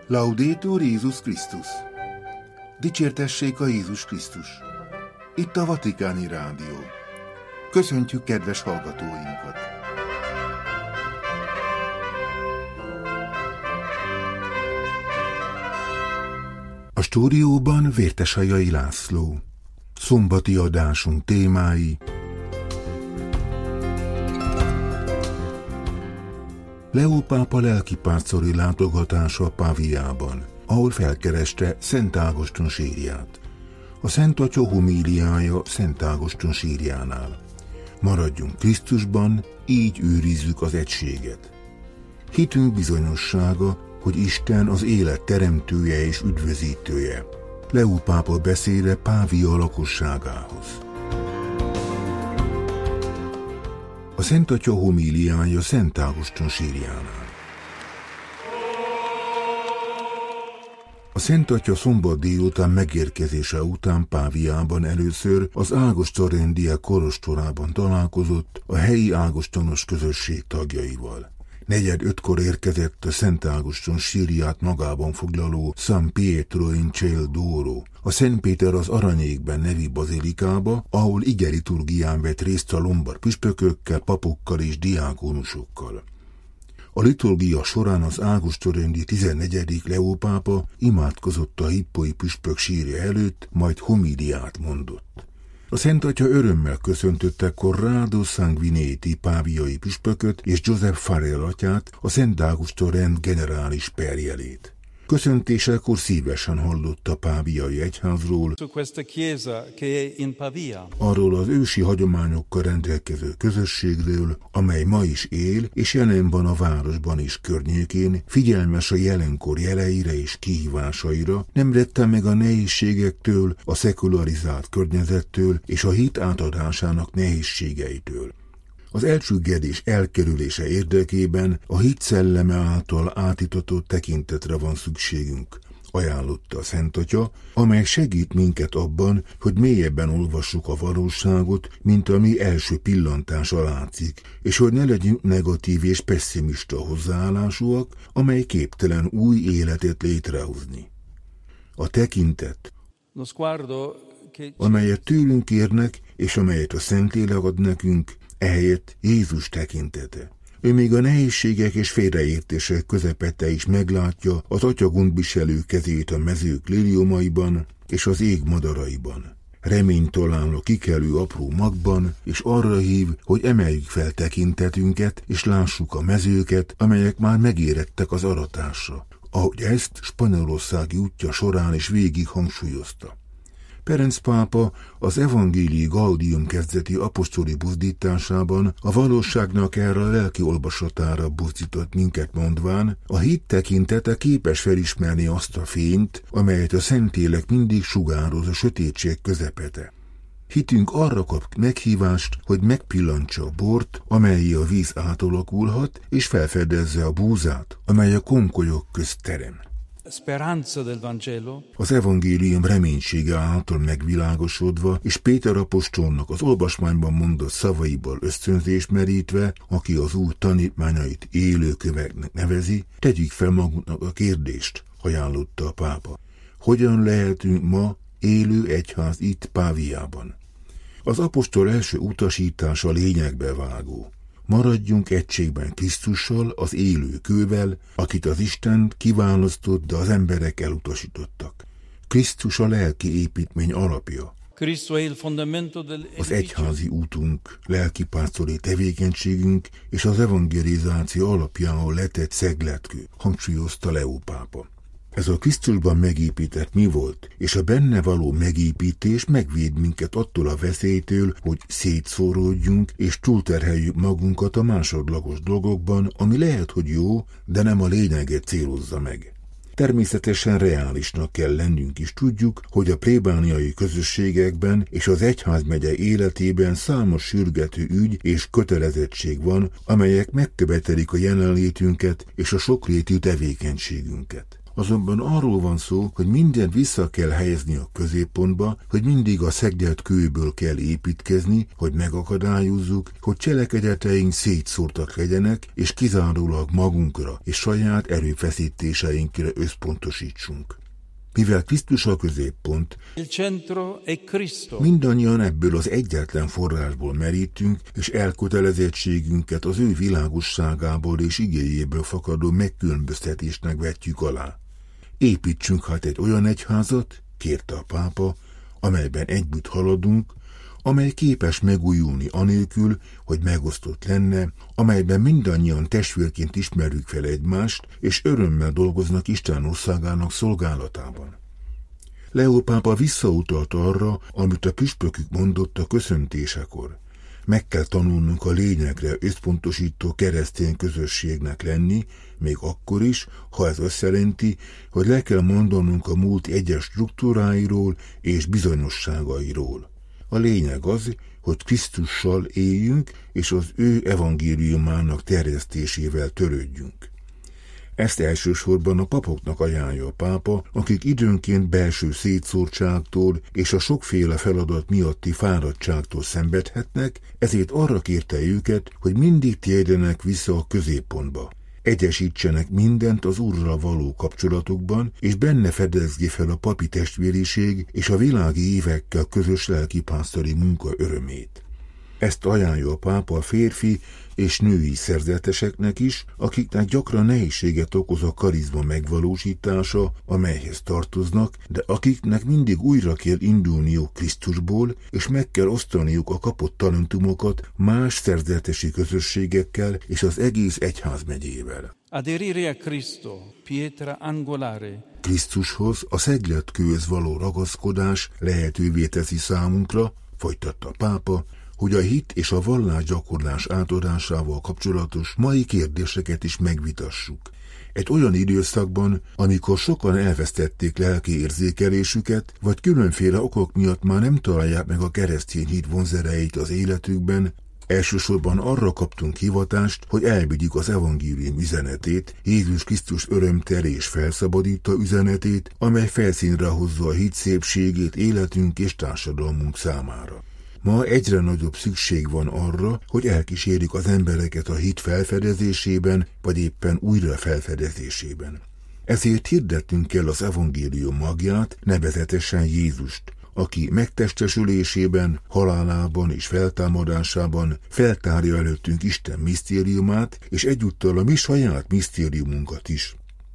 Laudetur Jézus Krisztus! Dicsértessék a Jézus Krisztus! Itt a Vatikáni Rádió. Köszöntjük kedves hallgatóinkat! A stúdióban Vértesajai László. Szombati adásunk témái: Leó pápa lelkipásztori látogatása Páviában, ahol felkereste Szent Ágoston sírját. A Szent Atya homíliája Szent Ágoston sírjánál. Maradjunk Krisztusban, így őrizzük az egységet. Hitünk bizonyossága, hogy Isten az élet teremtője és üdvözítője. Leó pápa beszéde Pávia lakosságához. A Szent Atya homíliája Szent Ágoston sírjánál. A Szent Atya szombat délután megérkezése után Páviában először az Ágoston-rendiek kolostorában találkozott a helyi ágostonos közösség tagjaival. 4:45-kor érkezett a Szent Ágoston sírját magában foglaló San Pietro in Ciel d'Oro, a Szent Péter az Aranyékben nevű bazilikába, ahol igeliturgián vett részt a lombard püspökökkel, papokkal és diákonusokkal. A liturgia során az Ágoston-rendi 14. Leó pápa imádkozott a hippói püspök sírja előtt, majd homíliát mondott. A Szent Atya örömmel köszöntötte Corrado Sanguinetti páviai püspököt és Joseph Farrell atyát, a Szent Ágoston-rend generális perjelét. Köszöntésekor szívesen hallott a páviai egyházról, arról az ősi hagyományokkal rendelkező közösségről, amely ma is él és jelen van a városban és környékén, figyelmes a jelenkor jeleire és kihívásaira, nem rettem meg a nehézségektől, a szekularizált környezettől és a hit átadásának nehézségeitől. Az elcsüggedés elkerülése érdekében a hit szelleme által átítatott tekintetre van szükségünk, ajánlotta a Szent Atya, amely segít minket abban, hogy mélyebben olvassuk a valóságot, mint ami első pillantásra látszik, és hogy ne legyünk negatív és pesszimista hozzáállásúak, amely képtelen új életet létrehozni. A tekintet, amelyet tőlünk kérnek, és amelyet a Szentlélek ad nekünk, ehelyett Jézus tekintete. Ő még a nehézségek és félreértések közepette is meglátja az Atya gondviselő kezét a mezők liliomaiban és az ég madaraiban. Reményt talál a kikelő apró magban, és arra hív, hogy emeljük fel tekintetünket, és lássuk a mezőket, amelyek már megérettek az aratásra, ahogy ezt spanyolországi útja során is végig hangsúlyozta. Ferenc pápa az Evangelii Gaudium kezdeti apostoli buzdításában a valóságnak erre a lelki olvasatára buzdított minket mondván, a hit tekintete képes felismerni azt a fényt, amelyet a Szentlélek mindig sugároz a sötétség közepete. Hitünk arra kap meghívást, hogy megpillantsa a bort, amellyé a víz átalakulhat, és felfedezze a búzát, amely a konkolyok közt terem. Az evangélium reménysége által megvilágosodva, és Péter apostolnak az olvasmányban mondott szavaiból ösztönzést merítve, aki az új tanítmányait élőköveknek nevezi, tegyük fel magunknak a kérdést, ajánlotta a pápa. Hogyan lehetünk ma élő egyház itt Páviában? Az apostol első utasítása lényegbe vágó. Maradjunk egységben Krisztussal, az élő kővel, akit az Isten kiválasztott, de az emberek elutasítottak. Krisztus a lelki építmény alapja. Az egyházi útunk, lelkipásztori tevékenységünk és az evangelizáció alapjául letett szegletkő, hangsúlyozta Leó pápa. Ez a Krisztusban megépített mi volt, és a benne való megépítés megvéd minket attól a veszélytől, hogy szétszóródjunk és túlterheljük magunkat a másodlagos dolgokban, ami lehet, hogy jó, de nem a lényeget célozza meg. Természetesen reálisnak kell lennünk is, tudjuk, hogy a plébániai közösségekben és az egyházmegye életében számos sürgető ügy és kötelezettség van, amelyek megkövetelik a jelenlétünket és a sokrétű tevékenységünket. Azonban arról van szó, hogy mindent vissza kell helyezni a középpontba, hogy mindig a szegdelt kőből kell építkezni, hogy megakadályozzuk, hogy cselekedeteink szétszórtak legyenek, és kizárólag magunkra és saját erőfeszítéseinkre összpontosítsunk. Mivel Krisztus a középpont, mindannyian ebből az egyetlen forrásból merítünk, és elkötelezettségünket az ő világosságából és igéjéből fakadó megkülönböztetésnek vetjük alá. Építsünk hát egy olyan egyházat, kérte a pápa, amelyben együtt haladunk, amely képes megújulni anélkül, hogy megosztott lenne, amelyben mindannyian testvérként ismerjük fel egymást, és örömmel dolgoznak Isten országának szolgálatában. Leó pápa visszautalt arra, amit a püspökük mondott a köszöntésekor. Meg kell tanulnunk a lényegre összpontosító keresztény közösségnek lenni, még akkor is, ha ez azt jelenti, hogy le kell mondanunk a múlt egyes struktúráiról és bizonyosságairól. A lényeg az, hogy Krisztussal éljünk, és az ő evangéliumának terjesztésével törődjünk. Ezt elsősorban a papoknak ajánlja a pápa, akik időnként belső szétszórtságtól és a sokféle feladat miatti fáradtságtól szenvedhetnek, ezért arra kérte őket, hogy mindig térjenek vissza a középpontba. Egyesítsenek mindent az Úrral való kapcsolatukban, és benne fedezgé fel a papi testvériség és a világi évekkel közös lelkipásztori munka örömét. Ezt ajánlja a pápa a férfi és női szerzeteseknek is, akiknek gyakran nehézséget okoz a karizma megvalósítása, amelyhez tartoznak, de akiknek mindig újra kell indulniuk Krisztusból, és meg kell osztaniuk a kapott talentumokat más szerzetesi közösségekkel és az egész egyházmegyével. Aderire a Cristo, pietra angolare. Krisztushoz, a szegletkőhöz való ragaszkodás lehetővé teszi számunkra, folytatta a pápa, hogy a hit és a vallásgyakorlás átadásával kapcsolatos mai kérdéseket is megvitassuk. Egy olyan időszakban, amikor sokan elvesztették lelki érzékelésüket, vagy különféle okok miatt már nem találják meg a keresztény hit vonzereit az életükben, elsősorban arra kaptunk hivatást, hogy elvigyük az evangélium üzenetét, Jézus Krisztus örömteli és felszabadító üzenetét, amely felszínre hozza a hit szépségét életünk és társadalmunk számára. Ma egyre nagyobb szükség van arra, hogy elkísérjük az embereket a hit felfedezésében, vagy éppen újra felfedezésében. Ezért hirdettünk kell az evangélium magját, nevezetesen Jézust, aki megtestesülésében, halálában és feltámadásában feltárja előttünk Isten misztériumát, és egyúttal a mi saját misztériumunkat is.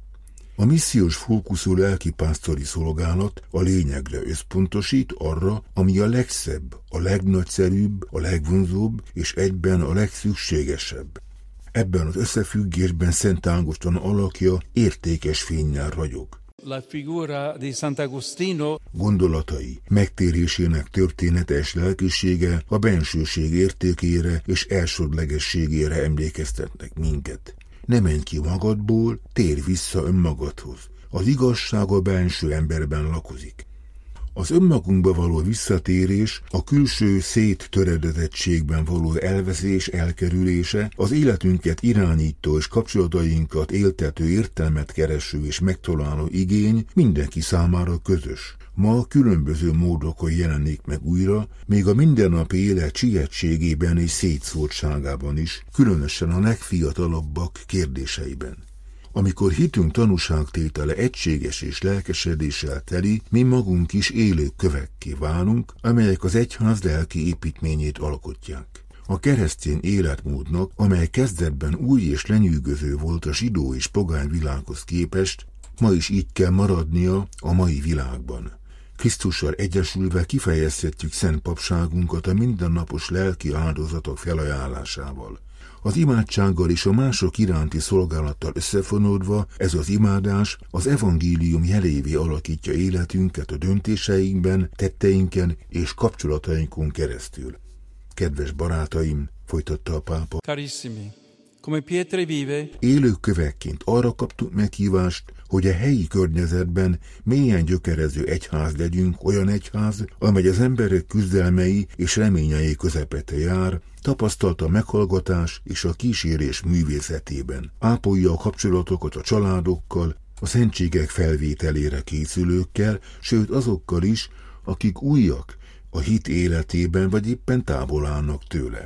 A missziós fókuszú lelkipásztori szolgálat a lényegre összpontosít, arra, ami a legszebb, a legnagyszerűbb, a legvonzóbb és egyben a legszükségesebb. Ebben az összefüggésben Szent Ágoston alakja értékes fénnyel ragyog. La figura di Sant'Agostino Gondolatai, megtérésének története és lelkisége a bensőség értékére és elsődlegességére emlékeztetnek minket. Ne menj ki magadból, térj vissza önmagadhoz. Az igazság a benső emberben lakozik. Az önmagunkba való visszatérés, a külső széttöredezettségben való elveszés elkerülése, az életünket irányító és kapcsolatainkat éltető értelmet kereső és megtaláló igény mindenki számára közös. Ma különböző módokon jelenik meg újra, még a mindennapi élet sietségében és szétszórtságában is, különösen a legfiatalabbak kérdéseiben. Amikor hitünk tanúságtétele egységes és lelkesedéssel teli, mi magunk is élő kövekké válunk, amelyek az egyház lelki építményét alkotják. A keresztény életmódnak, amely kezdetben új és lenyűgöző volt a zsidó és pogány világhoz képest, ma is így kell maradnia a mai világban. Krisztussal egyesülve kifejezhetjük szent papságunkat a mindennapos lelki áldozatok felajánlásával. Az imádsággal és a mások iránti szolgálattal összefonódva ez az imádás az evangélium jelévé alakítja életünket a döntéseinkben, tetteinken és kapcsolatainkon keresztül. Kedves barátaim, folytatta a pápa, carissimi, come pietre vive, élő kövekként arra kaptunk meghívást, hogy a helyi környezetben mélyen gyökerező egyház legyünk, olyan egyház, amely az emberek küzdelmei és reményei közepette jár, tapasztalta a meghallgatás és a kísérés művészetében. Ápolja a kapcsolatokat a családokkal, a szentségek felvételére készülőkkel, sőt azokkal is, akik újak a hit életében, vagy éppen távol állnak tőle.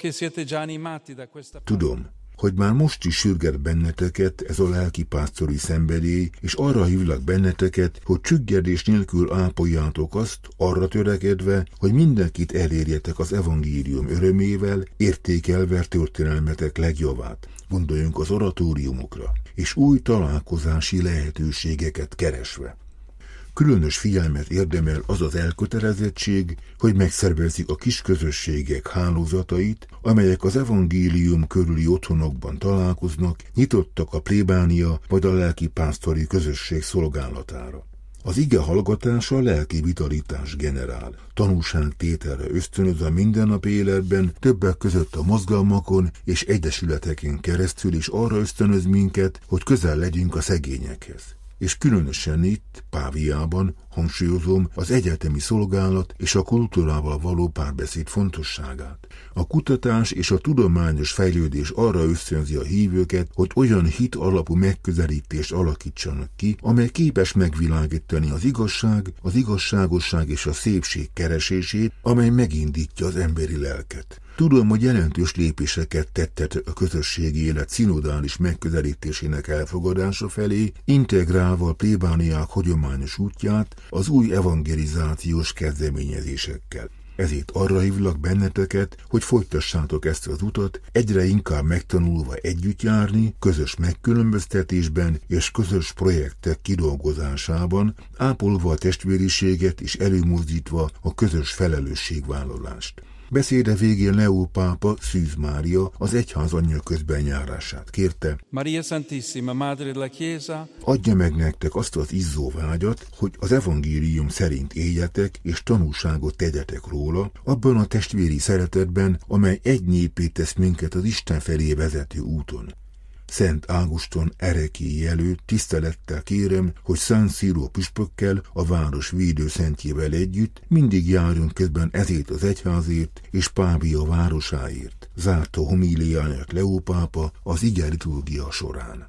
Tudom, hogy már most is sürget benneteket ez a lelkipásztori szenvedély, és arra hívlak benneteket, hogy csüggedés nélkül ápoljátok azt, arra törekedve, hogy mindenkit elérjetek az evangélium örömével, értékelve történelmetek legjavát. Gondoljunk az oratóriumokra, és új találkozási lehetőségeket keresve. Különös figyelmet érdemel az az elkötelezettség, hogy megszervezik a kisközösségek hálózatait, amelyek az evangélium körüli otthonokban találkoznak, nyitottak a plébánia vagy a lelkipásztori közösség szolgálatára. Az ige hallgatása lelki vitalitás generál, tanúságtételre ösztönöz a mindennapi életben, többek között a mozgalmakon és egyesületeken keresztül is arra ösztönöz minket, hogy közel legyünk a szegényekhez. És különösen itt, Páviában, hangsúlyozom, az egyetemi szolgálat és a kultúrával való párbeszéd fontosságát. A kutatás és a tudományos fejlődés arra ösztönzi a hívőket, hogy olyan hit alapú megközelítést alakítsanak ki, amely képes megvilágítani az igazság, az igazságosság és a szépség keresését, amely megindítja az emberi lelket. Tudom, hogy jelentős lépéseket tettet a közösségi élet szinodális megközelítésének elfogadása felé, integrálva a plébániák hagyományos útját az új evangelizációs kezdeményezésekkel. Ezért arra hívlak benneteket, hogy folytassátok ezt az utat, egyre inkább megtanulva együtt járni, közös megkülönböztetésben és közös projektek kidolgozásában, ápolva a testvériséget és előmozdítva a közös felelősségvállalást. Beszéde végén Leó pápa Szűz Mária az egyház anyja közbenjárását kérte. Maria Santissima, Madre della Chiesa, adja meg nektek azt az izzó vágyat, hogy az evangélium szerint éljetek és tanúságot tegyetek róla, abban a testvéri szeretetben, amely egy népé tesz minket az Isten felé vezető úton. Szent Ágoston erekélyi előtt tisztelettel kérem, hogy San Siro püspökkel, a város védőszentjével együtt mindig járjunk közben ezért az egyházért és Pávia városáért, zárta homíliáját Leó pápa az ige liturgia során.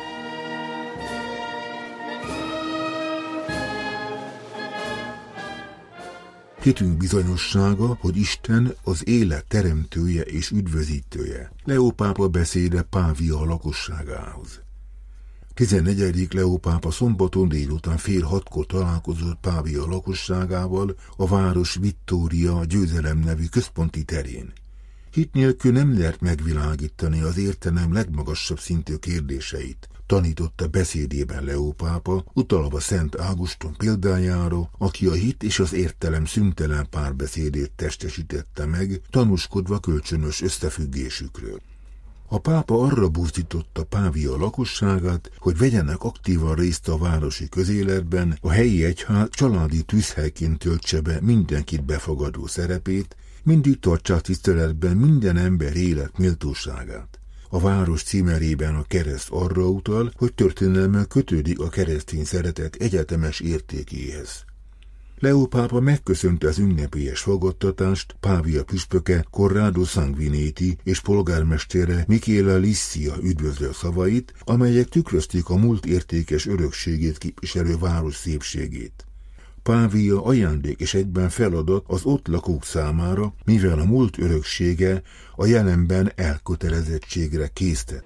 Hitünk bizonyossága, hogy Isten az élet teremtője és üdvözítője. Leó pápa beszéde Pávia lakosságához. 14. Leó pápa szombaton délután fél 6-kor találkozott Pávia lakosságával a város Vittória Győzelem nevű központi terén. Hit nélkül nem lehet megvilágítani az értelem legmagasabb szintű kérdéseit, tanította beszédében Leó pápa, utalva Szent Ágoston példájára, aki a hit és az értelem szüntelen párbeszédét testesítette meg, tanúskodva kölcsönös összefüggésükről. A pápa arra buzdította Pávia lakosságát, hogy vegyenek aktívan részt a városi közéletben, a helyi egyház családi tűzhelyként töltse be mindenkit befogadó szerepét, mindig tartsák tiszteletben minden ember élet méltóságát. A város címerében a kereszt arra utal, hogy történelemmel kötődik a keresztény szeretet egyetemes értékéhez. Leó pápa megköszönte az ünnepélyes fogadtatást Pávia püspöke Corrado Sanguinetti és polgármestere Michela Lissia üdvözlő szavait, amelyek tükrözték a múlt értékes örökségét képviselő város szépségét. Pávia ajándék és egyben feladat az ott lakók számára, mivel a múlt öröksége a jelenben elkötelezettségre késztet.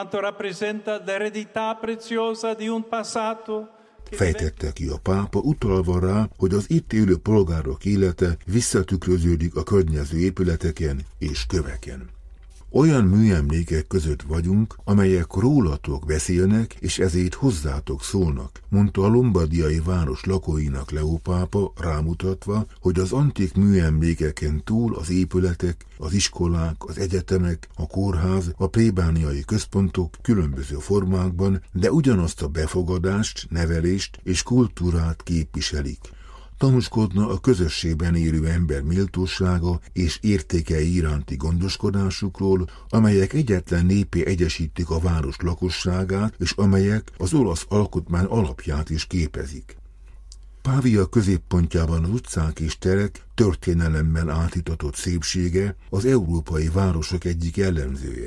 Fejtette ki a pápa, utalva rá, hogy az itt élő polgárok élete visszatükröződik a környező épületeken és köveken. Olyan műemlékek között vagyunk, amelyek rólatok beszélnek, és ezért hozzátok szólnak, mondta a lombardiai város lakóinak Leó pápa, rámutatva, hogy az antik műemlékeken túl az épületek, az iskolák, az egyetemek, a kórház, a plébániai központok különböző formákban, de ugyanazt a befogadást, nevelést és kultúrát képviselik. Tanúskodna a közösségben élő ember méltósága és értékei iránti gondoskodásukról, amelyek egyetlen népé egyesítik a város lakosságát, és amelyek az olasz alkotmány alapját is képezik. Pávia középpontjában az utcák és terek történelemmel átitatott szépsége az európai városok egyik jellemzője.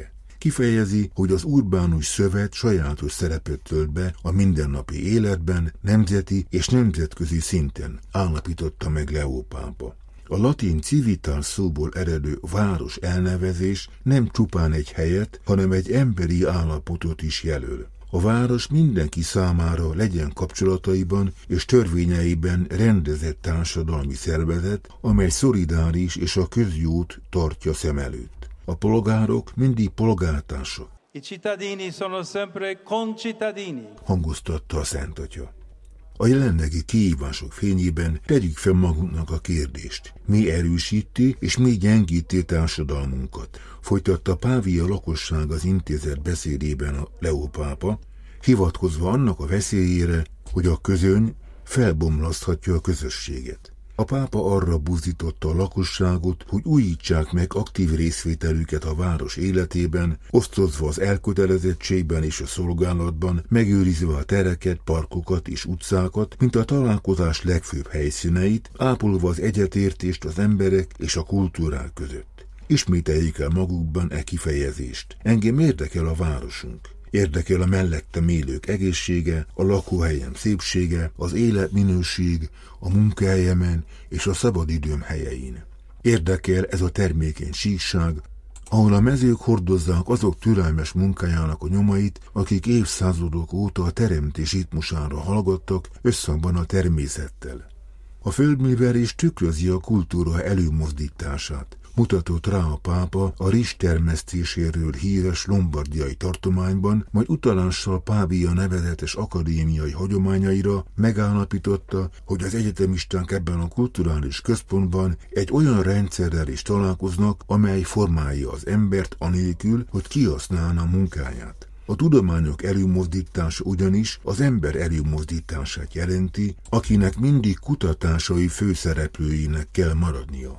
Kifejezi, hogy az urbánus szövet sajátos szerepet tölt be a mindennapi életben, nemzeti és nemzetközi szinten, állapította meg Leó pápa. A latin civitas szóból eredő város elnevezés nem csupán egy helyet, hanem egy emberi állapotot is jelöl. A város mindenki számára legyen kapcsolataiban és törvényeiben rendezett társadalmi szervezet, amely szolidáris és a közjót tartja szem előtt. A polgárok mindig polgártársak. I cittadini sono sempre concittadini. Hangoztatta a Szent Atya. A jelenlegi kihívások fényében tegyük fel magunknak a kérdést. Mi erősíti és mi gyengíti társadalmunkat? Folytatta Pávia lakosság az intézet beszédében a Leó pápa, hivatkozva annak a veszélyére, hogy a közöny felbomlaszthatja a közösséget. A pápa arra buzdította a lakosságot, hogy újítsák meg aktív részvételüket a város életében, osztozva az elkötelezettségben és a szolgálatban, megőrizve a tereket, parkokat és utcákat, mint a találkozás legfőbb helyszíneit, ápolva az egyetértést az emberek és a kultúrák között. Ismételjék el magukban e kifejezést. Engem érdekel a városunk. Érdekel a mellettem élők egészsége, a lakóhelyem szépsége, az életminőség, a munkahelyemen és a szabadidőm helyein. Érdekel ez a termékeny síkság, ahol a mezők hordozzák azok türelmes munkájának a nyomait, akik évszázadok óta a teremtés ritmusára hallgattak összhangban a természettel. A földművelés tükrözi a kultúra előmozdítását. Mutatott rá a pápa a rizs termesztéséről híres lombardiai tartományban, majd utalással Pávia nevezetes akadémiai hagyományaira megállapította, hogy az egyetemisták ebben a kulturális központban egy olyan rendszerrel is találkoznak, amely formálja az embert anélkül, hogy kihasználna munkáját. A tudományok előmozdítása ugyanis az ember előmozdítását jelenti, akinek mindig kutatásai főszereplőinek kell maradnia.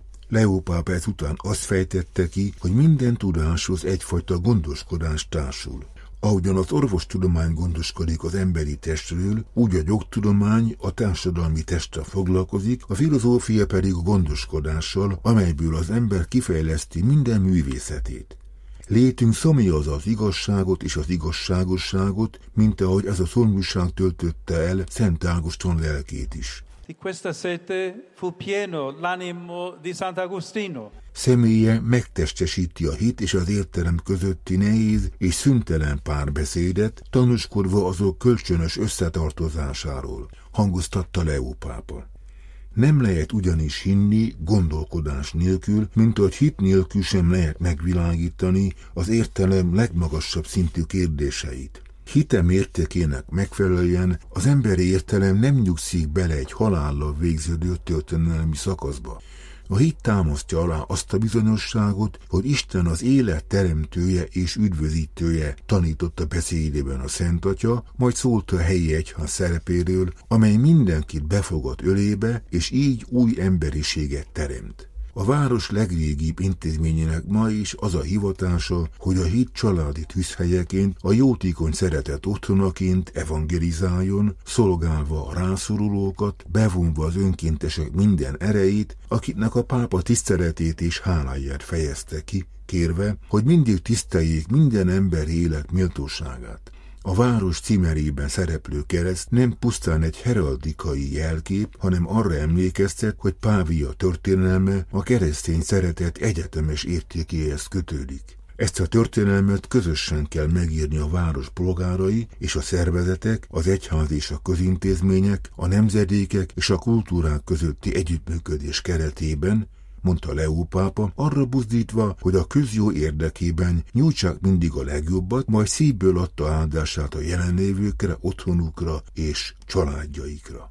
Leó pápa ezután azt fejtette ki, hogy minden tudáshoz egyfajta gondoskodás társul. Ahogyan az orvostudomány gondoskodik az emberi testről, úgy a jogtudomány a társadalmi testtel foglalkozik, a filozófia pedig a gondoskodással, amelyből az ember kifejleszti minden művészetét. Létünk szomjazza az igazságot és az igazságosságot, mint ahogy ez a szomjúság töltötte el Szent Ágoston lelkét is. Di questa sete fu pieno l'animo di Sant'Agostino. Személye megtestesíti a hit és az értelem közötti nehéz és szüntelen párbeszédet, tanúskodva azok kölcsönös összetartozásáról, hangoztatta Leó pápa. Nem lehet ugyanis hinni gondolkodás nélkül, mint ahogy hit nélkül sem lehet megvilágítani az értelem legmagasabb szintű kérdéseit. Hite mértékének megfelelően az emberi értelem nem nyugszik bele egy halállal végződő történelmi szakaszba. A hit támasztja alá azt a bizonyosságot, hogy Isten az élet teremtője és üdvözítője, tanította beszédében a Szent Atya, majd szólt a helyi egyház szerepéről, amely mindenkit befogad ölébe, és így új emberiséget teremt. A város legrégibb intézményének ma is az a hivatása, hogy a hit családi tűzhelyeként, a jótékony szeretet otthonaként evangelizáljon, szolgálva a rászorulókat, bevonva az önkéntesek minden erejét, akiknek a pápa tiszteletét és háláját fejezte ki, kérve, hogy mindig tiszteljék minden ember élet méltóságát. A város címerében szereplő kereszt nem pusztán egy heraldikai jelkép, hanem arra emlékeztet, hogy Pávia történelme a keresztény szeretet egyetemes értékéhez kötődik. Ezt a történelmet közösen kell megírni a város polgárai és a szervezetek, az egyház és a közintézmények, a nemzedékek és a kultúrák közötti együttműködés keretében, mondta Leó pápa, arra buzdítva, hogy a közjó érdekében nyújtsák mindig a legjobbat, majd szívből adta áldását a jelenlévőkre, otthonukra és családjaikra.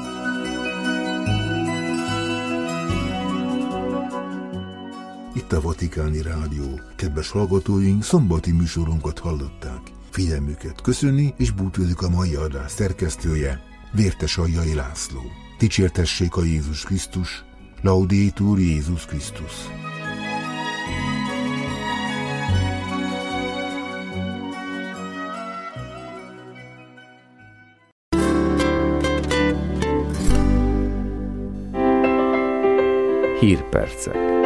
Itt a Vatikáni Rádió. Kedves hallgatóink, szombati műsorunkat hallották. Figyelmüket köszöni és búcsúzik a mai adás szerkesztője, Vértes Aljai László. Dicsértessék a Jézus Krisztus! Laudetur Jézus Krisztus! Hírpercek.